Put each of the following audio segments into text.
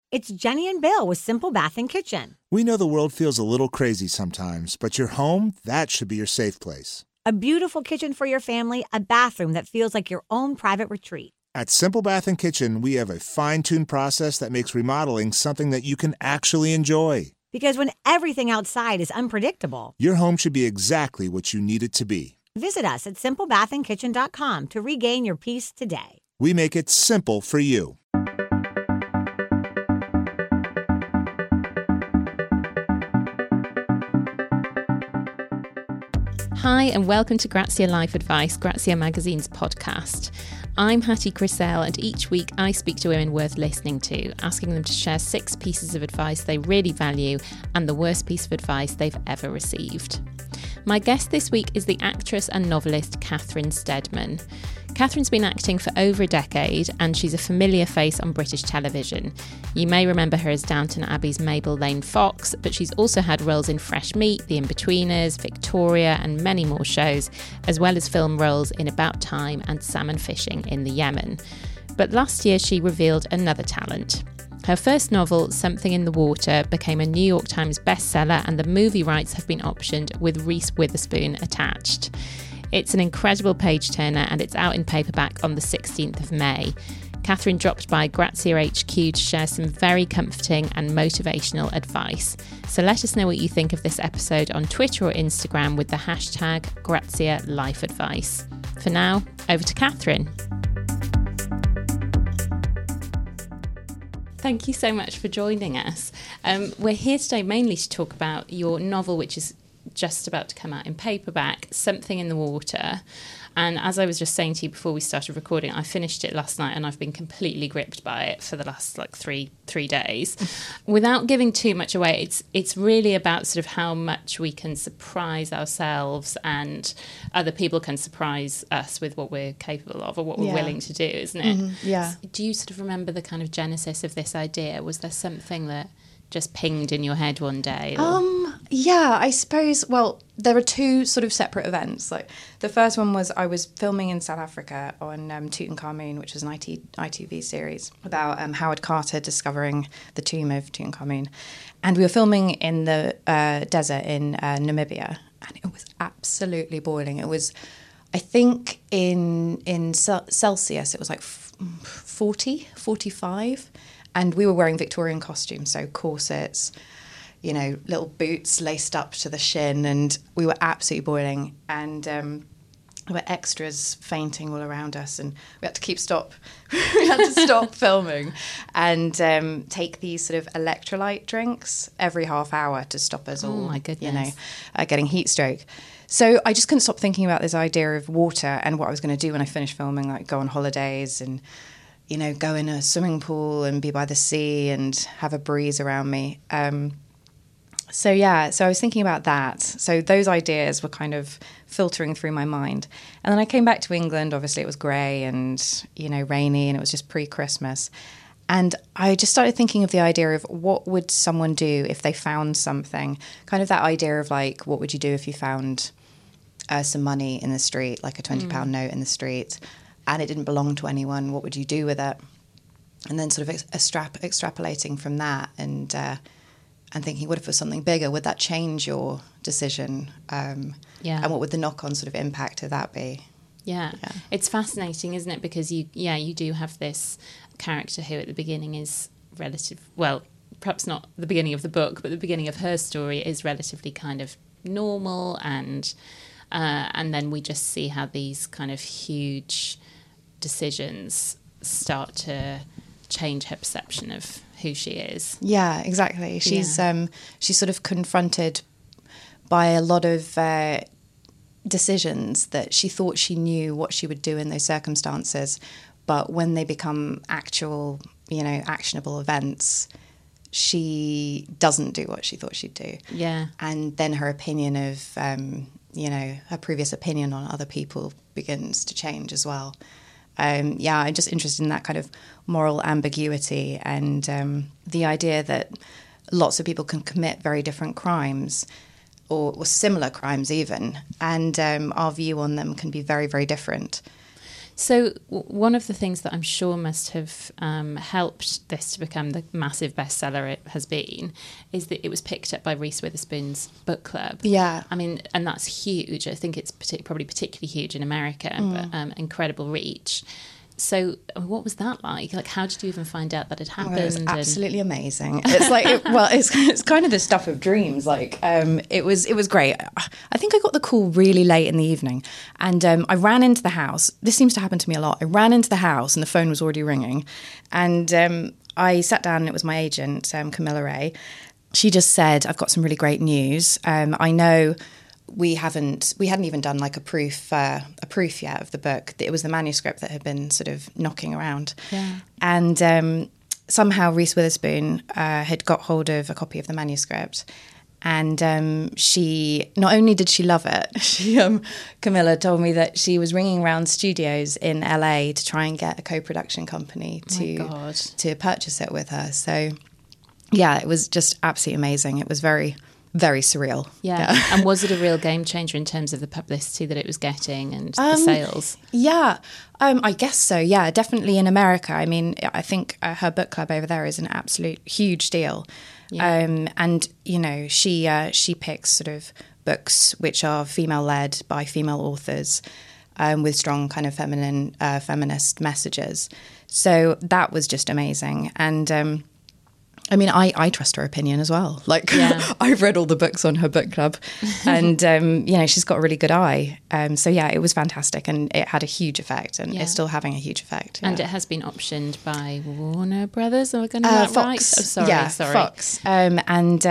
It's Jenny and Bill with Simple Bath and Kitchen. We know the world feels a little crazy sometimes, but your home, that should be your safe place. A beautiful kitchen for your family, a bathroom that feels like your own private retreat. At Simple Bath and Kitchen, we have a fine-tuned process that makes remodeling something that you can actually enjoy. Because when everything outside is unpredictable, your home should be exactly what you need it to be. Visit us at simplebathandkitchen.com to regain your peace today. We make it simple for you. Hi and welcome to Grazia Life Advice, Grazia Magazine's podcast. I'm Hattie Crisell and each week I speak to women worth listening to, asking them to share 6 pieces of advice they really value and the worst piece of advice they've ever received. My guest this week is the actress and novelist Catherine Steadman. Catherine's been acting for over a decade and she's a familiar face on British television. You may remember her as Downton Abbey's Mabel Lane Fox, but she's also had roles in Fresh Meat, The Inbetweeners, Victoria and many more shows, as well as film roles in About Time and Salmon Fishing in the Yemen. But last year she revealed another talent. Her first novel, Something in the Water, became a New York Times bestseller and the movie rights have been optioned with Reese Witherspoon attached. It's an incredible page-turner and it's out in paperback on the 16th of May. Catherine dropped by Grazia HQ to share some very comforting and motivational advice. So let us know what you think of this episode on Twitter or Instagram with the hashtag Grazia Life Advice. For now, over to Catherine. Thank you so much for joining us. We're here today mainly to talk about your novel, which is just about to come out in paperback, Something in the Water. And as I was just saying to you before we started recording, I finished it last night and I've been completely gripped by it for the last three days. Without giving too much away, it's really about sort of how much we can surprise ourselves and other people can surprise us with what we're capable of or what we're willing to do, isn't it? Mm-hmm. Yeah. Do you sort of remember the kind of genesis of this idea? Was there something that just pinged in your head one day? Yeah, I suppose, well, there are 2 sort of separate events. Like the first one was I was filming in South Africa on Tutankhamun, which was an ITV series about Howard Carter discovering the tomb of Tutankhamun. And we were filming in the desert in Namibia, and it was absolutely boiling. It was, I think in Celsius, it was like 40, 45. And we were wearing Victorian costumes, so corsets, little boots laced up to the shin, and we were absolutely boiling. And there were extras fainting all around us, and we had to stop filming and take these sort of electrolyte drinks every half hour to stop us all, my goodness. Getting heat stroke. So I just couldn't stop thinking about this idea of water and what I was going to do when I finished filming, like go on holidays and go in a swimming pool and be by the sea and have a breeze around me. So I was thinking about that. So those ideas were kind of filtering through my mind. And then I came back to England. Obviously, it was grey and, rainy, and it was just pre-Christmas. And I just started thinking of the idea of what would someone do if they found something, kind of that idea of like, what would you do if you found some money in the street, like a £20 note in the street, and it didn't belong to anyone, what would you do with it? And then sort of extrapolating from that and thinking, what if it was something bigger? Would that change your decision? And what would the knock-on sort of impact of that be? Yeah. It's fascinating, isn't it? Because you do have this character who at the beginning is perhaps not the beginning of the book, but the beginning of her story is relatively kind of normal and then we just see how these kind of huge decisions start to change her perception of who she is. Yeah, exactly. She's sort of confronted by a lot of decisions that she thought she knew what she would do in those circumstances, but when they become actual, actionable events, she doesn't do what she thought she'd do. Yeah. And then her opinion of, her previous opinion on other people begins to change as well. I'm just interested in that kind of moral ambiguity and the idea that lots of people can commit very different crimes or similar crimes even, and our view on them can be very, very different. So one of the things that I'm sure must have helped this to become the massive bestseller it has been is that it was picked up by Reese Witherspoon's book club. Yeah. I mean, and that's huge. I think it's probably particularly huge in America, but incredible reach. So what was that like? Like, how did you even find out that it happened? It was absolutely amazing. It's like, it's kind of the stuff of dreams. Like, it was great. I think I got the call really late in the evening, and I ran into the house. This seems to happen to me a lot. I ran into the house and the phone was already ringing, and I sat down and it was my agent, Camilla Ray. She just said, "I've got some really great news. I know." We hadn't even done like a proof yet of the book. It was the manuscript that had been sort of knocking around. Yeah. And somehow Reese Witherspoon had got hold of a copy of the manuscript, and she not only did she love it, Camilla told me that she was ringing around studios in LA to try and get a co-production company to purchase it with her. So yeah, it was just absolutely amazing. It was very, very surreal. Yeah. And was it a real game changer in terms of the publicity that it was getting and the sales? Yeah, I guess so. Yeah, definitely in America. I mean, I think her book club over there is an absolute huge deal. Yeah. And, you know, she picks sort of books which are female-led by female authors with strong kind of feminist messages. So that was just amazing. And I mean, I trust her opinion as well. Like, I've read all the books on her book club, and, you know, she's got a really good eye. So, yeah, it was fantastic, and it had a huge effect, and it's still having a huge effect. Yeah. And it has been optioned by Warner Brothers, am I getting that right? Fox. Oh, sorry. Fox. And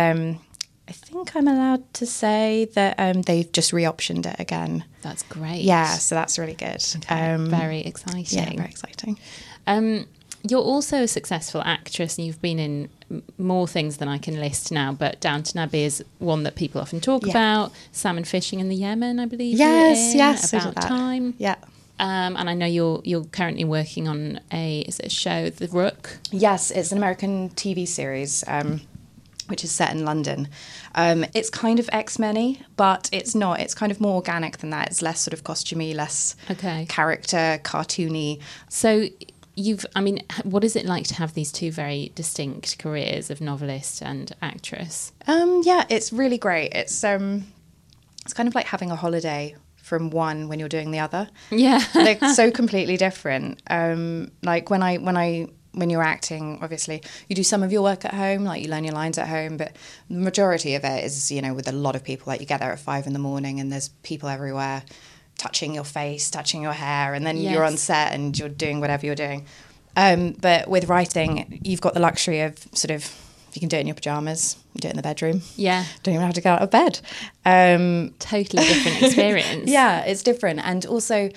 I think I'm allowed to say that they've just re-optioned it again. That's great. Yeah, so that's really good. Okay. Very exciting. Yeah, very exciting. You're also a successful actress, and you've been in more things than I can list now, but Downton Abbey is one that people often talk about. Salmon fishing in the Yemen, I believe. Yes. About Time. Yeah. And I know you're currently working on a show, The Rook? Yes, it's an American TV series, which is set in London. It's kind of X-Men-y, but it's not. It's kind of more organic than that. It's less sort of costumey, less character, cartoony. So what is it like to have these two very distinct careers of novelist and actress? Yeah, it's really great. It's kind of like having a holiday from one when you're doing the other. Yeah. They're so completely different. Like when you're acting, obviously, you do some of your work at home, like you learn your lines at home, but the majority of it is, you know, with a lot of people. Like you get there at 5 a.m. and there's people everywhere touching your face, touching your hair, and then you're on set and you're doing whatever you're doing. But with writing, you've got the luxury of sort of, you can do it in your pajamas, you do it in the bedroom. Yeah. Don't even have to get out of bed. Totally different experience. Yeah, it's different. And also,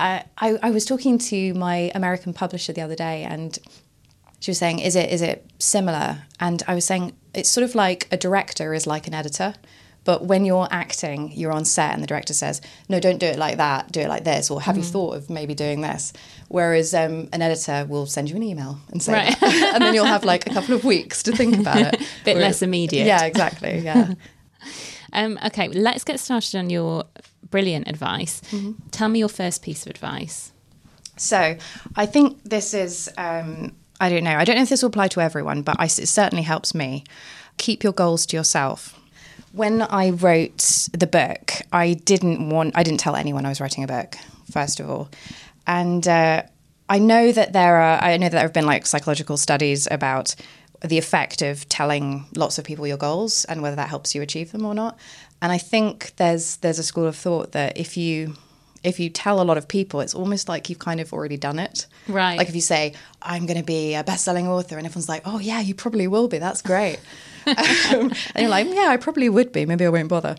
I was talking to my American publisher the other day, and she was saying, is it similar? And I was saying, it's sort of like a director is like an editor. But when you're acting, you're on set and the director says, no, don't do it like that, do it like this, or have you thought of maybe doing this? Whereas an editor will send you an email and say that. And then you'll have like a couple of weeks to think about it. Bit less immediate. Yeah, exactly, yeah. Okay, let's get started on your brilliant advice. Mm-hmm. Tell me your first piece of advice. So I think this is, I don't know if this will apply to everyone, but it certainly helps me. Keep your goals to yourself. When I wrote the book, I didn't tell anyone I was writing a book, first of all. And I know that there have been like psychological studies about the effect of telling lots of people your goals and whether that helps you achieve them or not. And I think there's a school of thought that if you tell a lot of people, it's almost like you've kind of already done it. Right. Like if you say, I'm going to be a best-selling author, and everyone's like, oh yeah, you probably will be. That's great. And you're like, yeah, I probably would be. Maybe I won't bother.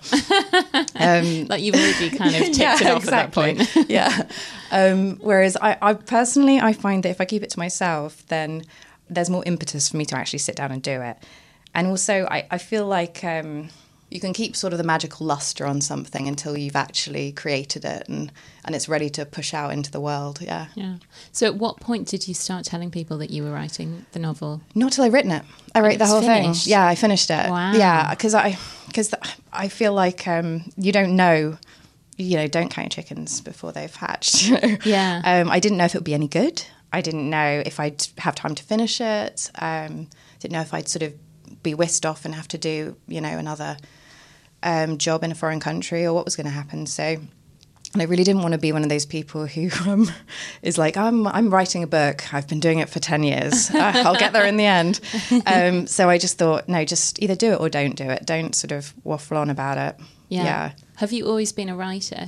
Like you've already kind of ticked it off exactly. At that point. Yeah. Whereas I personally, I find that if I keep it to myself, then there's more impetus for me to actually sit down and do it. And also, I feel like you can keep sort of the magical luster on something until you've actually created it and it's ready to push out into the world. Yeah. Yeah. So at what point did you start telling people that you were writing the novel? Not till I'd written it. I wrote the whole thing. Yeah, I finished it. Wow. Yeah, because I feel like you don't know don't count your chickens before they've hatched. Yeah. I didn't know if it would be any good. I didn't know if I'd have time to finish it. Didn't know if I'd sort of be whisked off and have to do, another job in a foreign country, or what was going to happen. So, and I really didn't want to be one of those people who is like, I'm writing a book. I've been doing it for 10 years. I'll get there in the end. So I just thought, no, just either do it or don't do it. Don't sort of waffle on about it. Yeah. Have you always been a writer?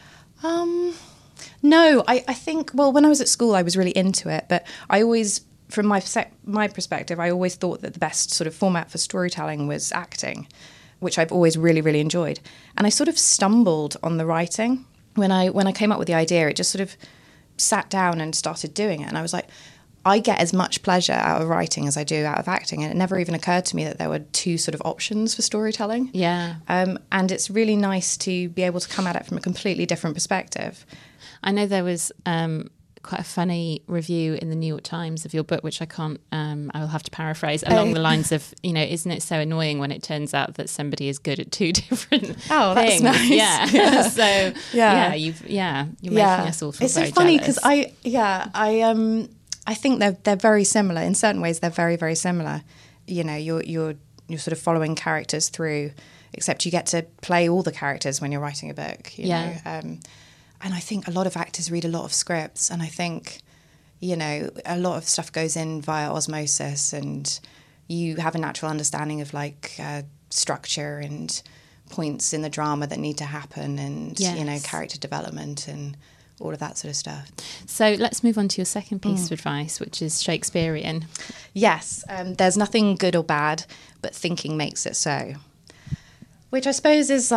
No, I think, well, when I was at school, I was really into it. But I always, from my perspective, I always thought that the best sort of format for storytelling was acting, which I've always really, really enjoyed. And I sort of stumbled on the writing. When I came up with the idea, it just sort of sat down and started doing it. And I was like, I get as much pleasure out of writing as I do out of acting. And it never even occurred to me that there were two sort of options for storytelling. Yeah. And it's really nice to be able to come at it from a completely different perspective. I know there was quite a funny review in the New York Times of your book, which I can't, I will have to paraphrase, along the lines of, isn't it so annoying when it turns out that somebody is good at two different things? That's nice. Yeah. So, you're making us all feel it's very so funny jealous. because I think they're very similar. In certain ways, they're very, very similar. You're sort of following characters through, except you get to play all the characters when you're writing a book, you know. And I think a lot of actors read a lot of scripts, and I think, a lot of stuff goes in via osmosis, and you have a natural understanding of structure and points in the drama that need to happen, and character development and all of that sort of stuff. So let's move on to your second piece of advice, which is Shakespearean. Yes, there's nothing good or bad, but thinking makes it so. Which I suppose is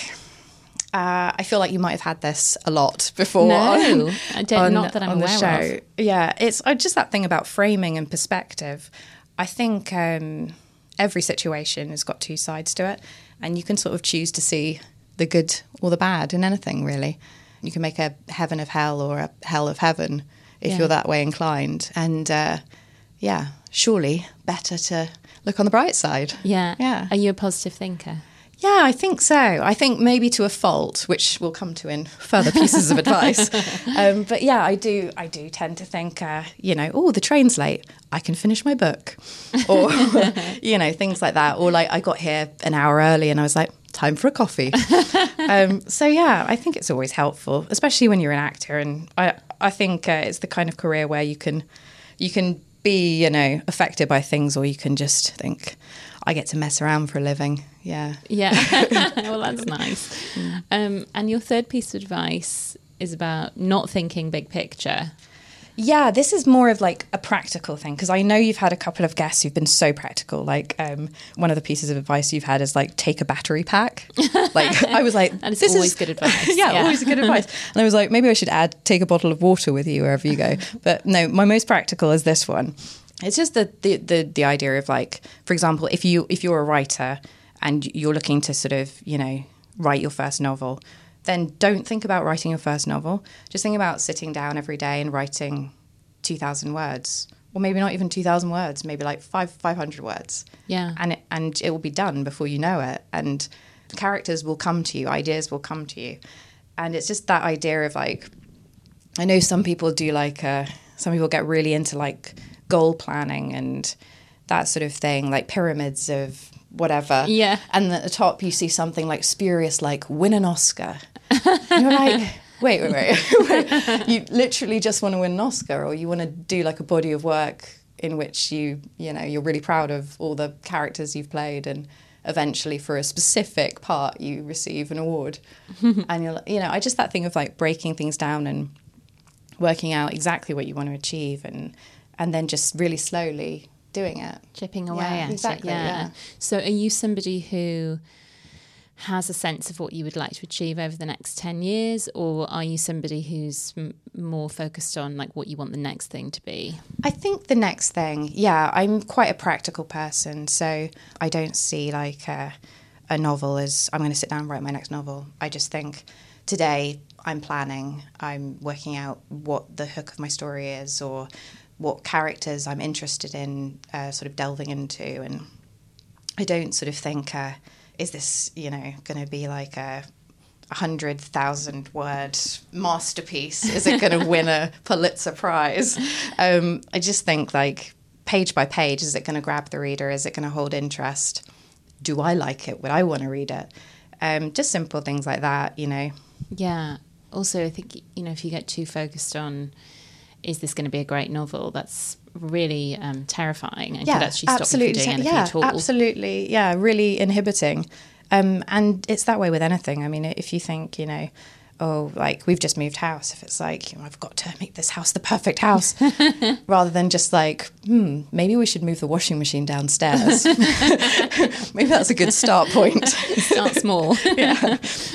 I feel like you might have had this a lot before. No, I don't. Not that I'm aware of. Yeah, it's just that thing about framing and perspective. I think every situation has got two sides to it, and you can sort of choose to see the good or the bad in anything, really. You can make a heaven of hell or a hell of heaven if you're that way inclined. And surely better to look on the bright side. Yeah. Are you a positive thinker? Yeah, I think so. I think maybe to a fault, which we'll come to in further pieces of advice. But yeah, I do tend to think, the train's late, I can finish my book. Or, things like that. Or I got here an hour early and I was like, time for a coffee. So yeah, I think it's always helpful, especially when you're an actor. And I think it's the kind of career where you can be, affected by things, or you can just think, I get to mess around for a living. Yeah. Well, that's nice. And your third piece of advice is about not thinking big picture. Yeah, this is more of a practical thing, because I know you've had a couple of guests who've been so practical. One of the pieces of advice you've had is take a battery pack. I was like, and it's always good advice. Always good advice. And I was like, maybe I should take a bottle of water with you wherever you go. But no, my most practical is this one. It's just the idea of for example, if you're a writer and you're looking to sort of, write your first novel, then don't think about writing your first novel. Just think about sitting down every day and writing 2,000 words, or maybe not even 2,000 words, maybe 500 words. Yeah. And it will be done before you know it. And characters will come to you, ideas will come to you. And it's just that idea of I know some people do some people get really into goal planning and that sort of thing, like pyramids of whatever. Yeah. And at the top you see something spurious, win an Oscar. And you're like, wait. You literally just want to win an Oscar, or you want to do a body of work in which you're really proud of all the characters you've played, and eventually for a specific part you receive an award. And I just that thing of breaking things down and working out exactly what you want to achieve, and then just really slowly doing it. Chipping away at exactly, it. Yeah. So are you somebody who has a sense of what you would like to achieve over the next 10 years, or are you somebody who's more focused on what you want the next thing to be? I think the next thing, I'm quite a practical person, so I don't see a novel as I'm going to sit down and write my next novel. I just think today I'm planning, I'm working out what the hook of my story is, or what characters I'm interested in sort of delving into, and I don't sort of think, is this, going to be a 100,000 word masterpiece? Is it going to win a Pulitzer Prize? I just think like page by page, is it going to grab the reader? Is it going to hold interest? Do I like it? Would I want to read it? Just simple things like that, you know. Yeah. Also, I think, you know, if you get too focused on, is this going to be a great novel, that's really terrifying and could actually stop you from doing anything at all. Absolutely. Yeah, really inhibiting. And it's that way with anything. I mean, if you think, you know, oh, like we've just moved house, if it's like, you know, I've got to make this house the perfect house, rather than just like, maybe we should move the washing machine downstairs. Maybe that's a good start point. Start small. Yeah.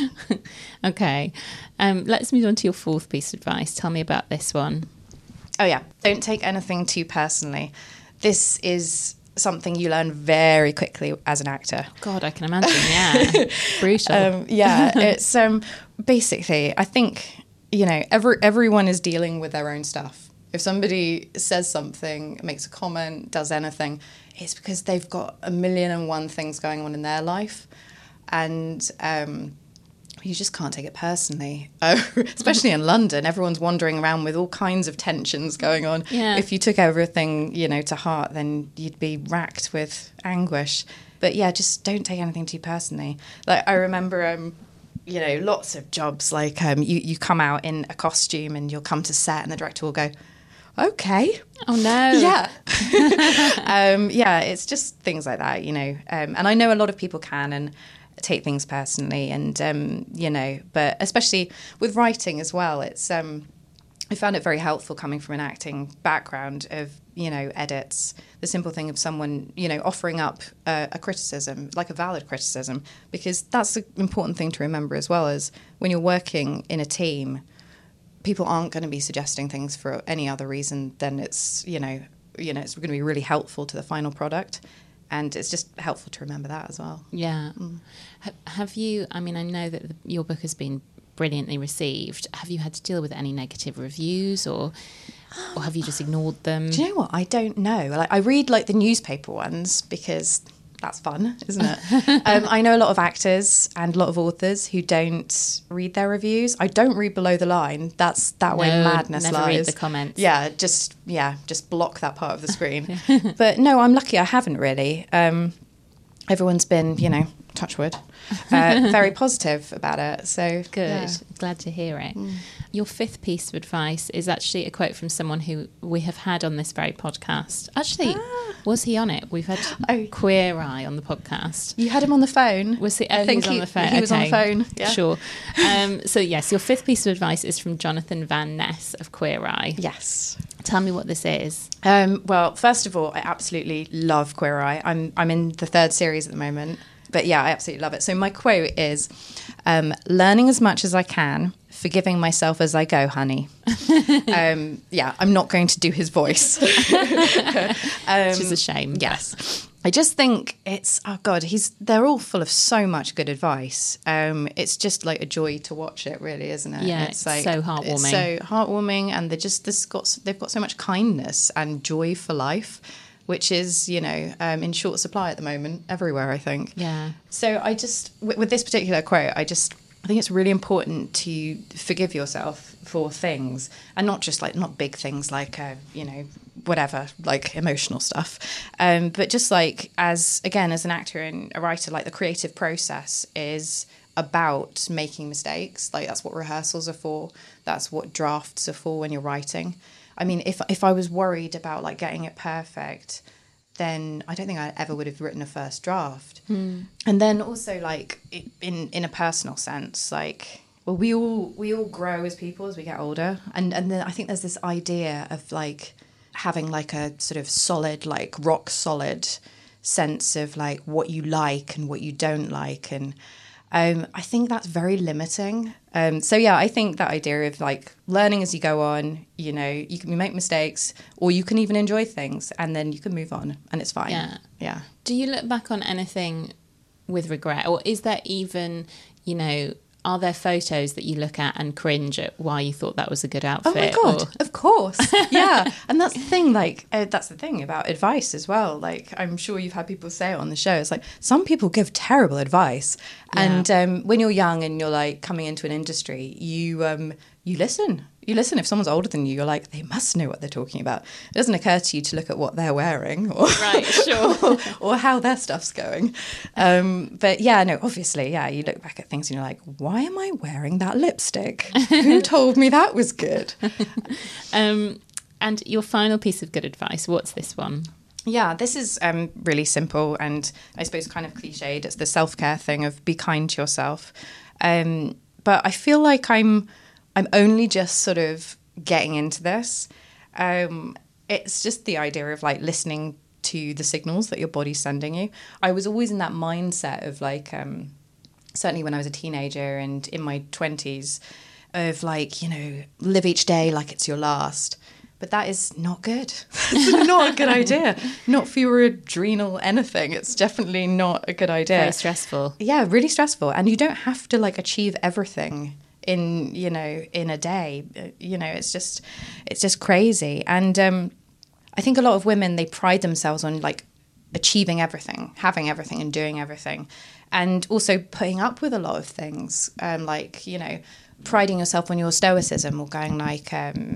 Okay. Let's move on to your fourth piece of advice. Tell me about this one. Oh, yeah. Don't take anything too personally. This is something you learn very quickly as an actor. God, I can imagine. Yeah. Brutal. It's basically, I think, you know, everyone is dealing with their own stuff. If somebody says something, makes a comment, does anything, it's because they've got 1,000,001 things going on in their life. And you just can't take it personally. Especially in London, everyone's wandering around with all kinds of tensions going on. Yeah. If you took everything, you know, to heart, then you'd be racked with anguish. But yeah, just don't take anything too personally. Like I remember, you know, lots of jobs, like you come out in a costume and you'll come to set and the director will go, okay. Oh, no. Yeah. Yeah, it's just things like that, you know. And I know a lot of people can and take things personally and, you know, but especially with writing as well, it's, I found it very helpful coming from an acting background of, you know, edits, the simple thing of someone, you know, offering up a criticism, like a valid criticism, because that's the important thing to remember as well, as when you're working in a team, people aren't going to be suggesting things for any other reason than it's, you know, it's going to be really helpful to the final product. And it's just helpful to remember that as well. Yeah. Have you, I mean, I know that your book has been brilliantly received. Have you had to deal with any negative reviews or have you just ignored them? Do you know what? I don't know. Like, I read like the newspaper ones because that's fun, isn't it? I know a lot of actors and a lot of authors who don't read their reviews. I don't read below the line. That's that way madness never lies. Read the comments. Yeah, just block that part of the screen. But no, I'm lucky I haven't really. Everyone's been, you know, touch wood, very positive about it. So good. Yeah. Glad to hear it. Your fifth piece of advice is actually a quote from someone who we have had on this very podcast. Actually, was he on it? We've had Queer Eye on the podcast. You had him on the phone? Was he? I think he was on the phone. He was on the phone. Yeah. Sure. So yes, your fifth piece of advice is from Jonathan Van Ness of Queer Eye. Yes. Tell me what this is. Well, first of all, I absolutely love Queer Eye. I'm in the third series at the moment. But yeah, I absolutely love it. So my quote is, learning as much as I can, forgiving myself as I go, honey. Yeah, I'm not going to do his voice. Which is a shame. Yes. I just think it's, oh God, they're all full of so much good advice. It's just like a joy to watch it, really, isn't it? Yeah, it's like, so heartwarming. It's so heartwarming, and they've got so much kindness and joy for life, which is, you know, in short supply at the moment everywhere, I think. Yeah. So I just, with this particular quote, I think it's really important to forgive yourself for things, and not just not big things like, you know, whatever, like emotional stuff, but just like as an actor and a writer, like the creative process is about making mistakes. Like that's what rehearsals are for. That's what drafts are for when you're writing. I mean, if I was worried about like getting it perfect, then I don't think I ever would have written a first draft. And then also like in a personal sense, like, well, we all grow as people as we get older, and then I think there's this idea of like having like a sort of solid, like rock solid sense of like what you like and what you don't like, and I think that's very limiting. So yeah, I think that idea of like learning as you go on, you know, you can make mistakes or you can even enjoy things and then you can move on and it's fine. Yeah. Do you look back on anything with regret, or is there even, you know, are there photos that you look at and cringe at why you thought that was a good Oh outfit? my God, of course. Yeah. And that's the thing, like, that's the thing about advice as well. Like, I'm sure you've had people say it on the show. It's like, some people give terrible advice. Yeah. And when you're young and you're like coming into an industry, you listen. You listen. If someone's older than you, you're like, they must know what they're talking about. It doesn't occur to you to look at what they're wearing or, Right, sure. or how their stuff's going. But yeah, no, obviously, yeah, you look back at things and you're like, why am I wearing that lipstick? Who told me that was good? And your final piece of good advice, what's this one? Yeah, this is really simple and I suppose kind of cliched. It's the self-care thing of be kind to yourself. But I feel like I'm only just sort of getting into this. It's just the idea of like listening to the signals that your body's sending you. I was always in that mindset of like, certainly when I was a teenager and in my 20s, of like, you know, live each day like it's your last. But that is not good. That's not a good idea. Not for your adrenal anything. It's definitely not a good idea. Very stressful. Yeah, really stressful. And you don't have to like achieve everything in a day. It's just crazy. And I think a lot of women, they pride themselves on like achieving everything, having everything and doing everything. And also putting up with a lot of things, like, you know, priding yourself on your stoicism or going like,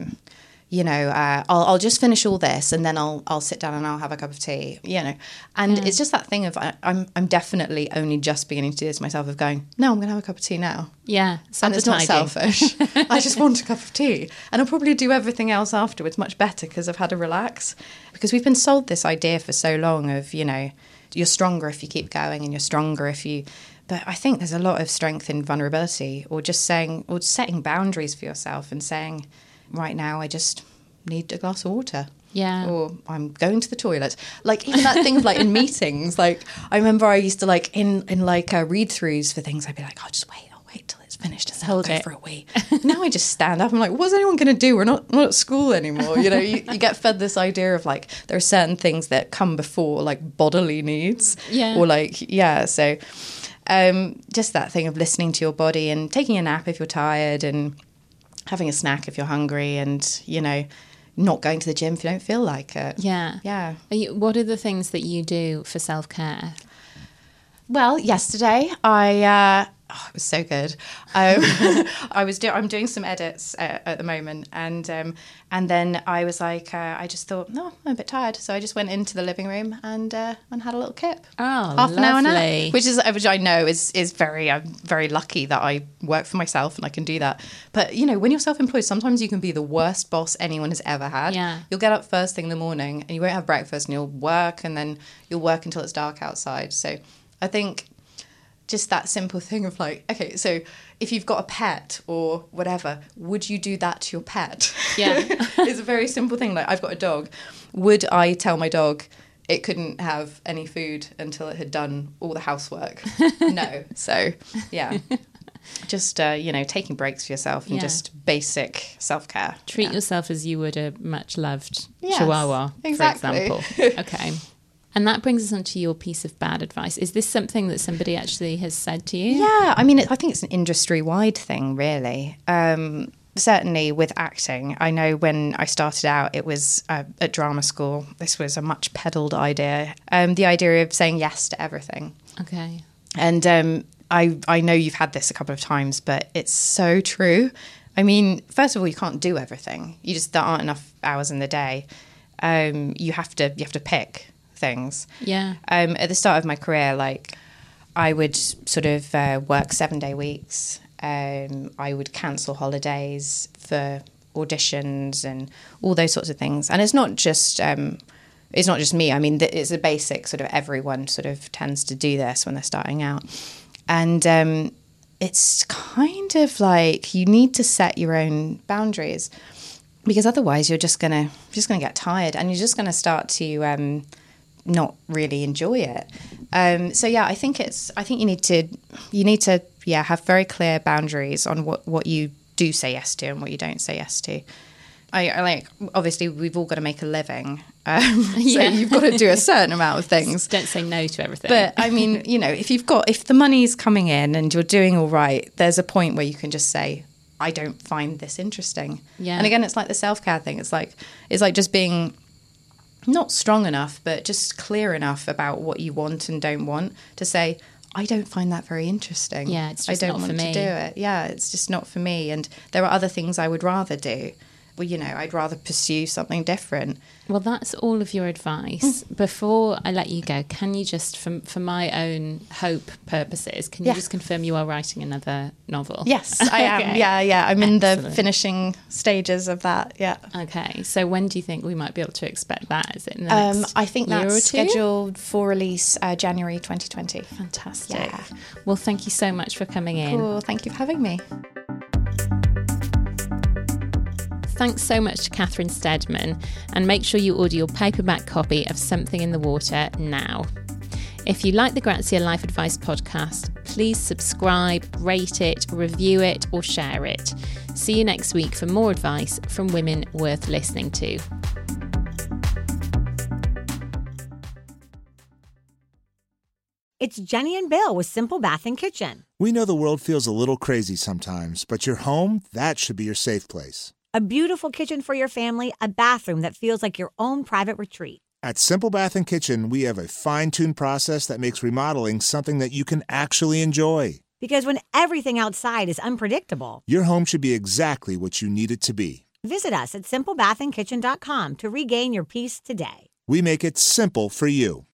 I'll just finish all this and then I'll sit down and I'll have a cup of tea, you know. And it's just that thing of I'm definitely only just beginning to do this myself of going, no, I'm going to have a cup of tea now. Yeah. And it's not selfish. I just want a cup of tea. And I'll probably do everything else afterwards much better because I've had to relax. Because we've been sold this idea for so long of, you know, you're stronger if you keep going and you're stronger if you... But I think there's a lot of strength in vulnerability or just saying, or setting boundaries for yourself and saying, right now I just need a glass of water. Yeah. Or I'm going to the toilet. Like even that thing of like in meetings, like I remember I used to like in like read-throughs for things, I'd be like, I'll wait till it's finished and then I'll go for a wee. Now I just stand up. I'm like, what's anyone going to do? We're not at school anymore. You know, you get fed this idea of like there are certain things that come before like bodily needs. Yeah. Or like, yeah, so just that thing of listening to your body and taking a nap if you're tired and having a snack if you're hungry and, you know, not going to the gym if you don't feel like it. Yeah. Yeah. What are the things that you do for self-care? Well, yesterday it was so good. I'm doing some edits at the moment, and then I was like, I just thought, no, I'm a bit tired, so I just went into the living room and had a little kip. Oh, half an hour lovely. nap, which I know is very. I'm very lucky that I work for myself and I can do that. But you know, when you're self-employed, sometimes you can be the worst boss anyone has ever had. Yeah. You'll get up first thing in the morning and you won't have breakfast, and you'll work, and then you'll work until it's dark outside. So I think just that simple thing of like, okay, so if you've got a pet or whatever, would you do that to your pet? Yeah. It's a very simple thing. Like, I've got a dog. Would I tell my dog it couldn't have any food until it had done all the housework? No. So, yeah. Just, taking breaks for yourself and just basic self-care. Treat yourself as you would a much-loved Yes, chihuahua, exactly. for example. Okay. And that brings us on to your piece of bad advice. Is this something that somebody actually has said to you? Yeah, I mean, I think it's an industry-wide thing, really. Certainly with acting, I know when I started out, it was at drama school. This was a much peddled idea. The idea of saying yes to everything. Okay. And I know you've had this a couple of times, but it's so true. I mean, first of all, you can't do everything. There aren't enough hours in the day. You have to pick things. Yeah. At the start of my career, like I would sort of work 7-day weeks. I would cancel holidays for auditions and all those sorts of things. And it's not just me. I mean, it's a basic sort of everyone sort of tends to do this when they're starting out. And it's kind of like you need to set your own boundaries, because otherwise you're just gonna get tired and you're just gonna start to not really enjoy it. So yeah, I think you need to have very clear boundaries on what you do say yes to and what you don't say yes to. I like, obviously we've all got to make a living. So you've got to do a certain amount of things. Don't say no to everything. But I mean, you know, if the money's coming in and you're doing all right, there's a point where you can just say, I don't find this interesting. Yeah. And again, it's like the self-care thing. It's like just being not strong enough, but just clear enough about what you want and don't want to say, I don't find that very interesting. Yeah, it's just I don't not want for me. to do it. Yeah, it's just not for me. And there are other things I would rather do. Well, you know, I'd rather pursue something different. Well, that's all of your advice. Before I let you go, can you just, for my own hope purposes, can you just confirm you are writing another novel? Yes, I am. Okay. Yeah. I'm in the Excellent. finishing stages of that. Yeah. Okay. So when do you think we might be able to expect that? Is it in the next I think year that's or two? scheduled for release January 2020. Fantastic. Yeah. Well, thank you so much for coming in. Cool. Thank you for having me. Thanks so much to Catherine Steadman, and make sure you order your paperback copy of Something in the Water now. If you like the Grazia Life Advice podcast, please subscribe, rate it, review it, or share it. See you next week for more advice from women worth listening to. It's Jenny and Bill with Simple Bath and Kitchen. We know the world feels a little crazy sometimes, but your home, that should be your safe place. A beautiful kitchen for your family, a bathroom that feels like your own private retreat. At Simple Bath and Kitchen, we have a fine-tuned process that makes remodeling something that you can actually enjoy. Because when everything outside is unpredictable, Your home should be exactly what you need it to be. visit us at simplebathandkitchen.com to regain your peace today. We make it simple for you.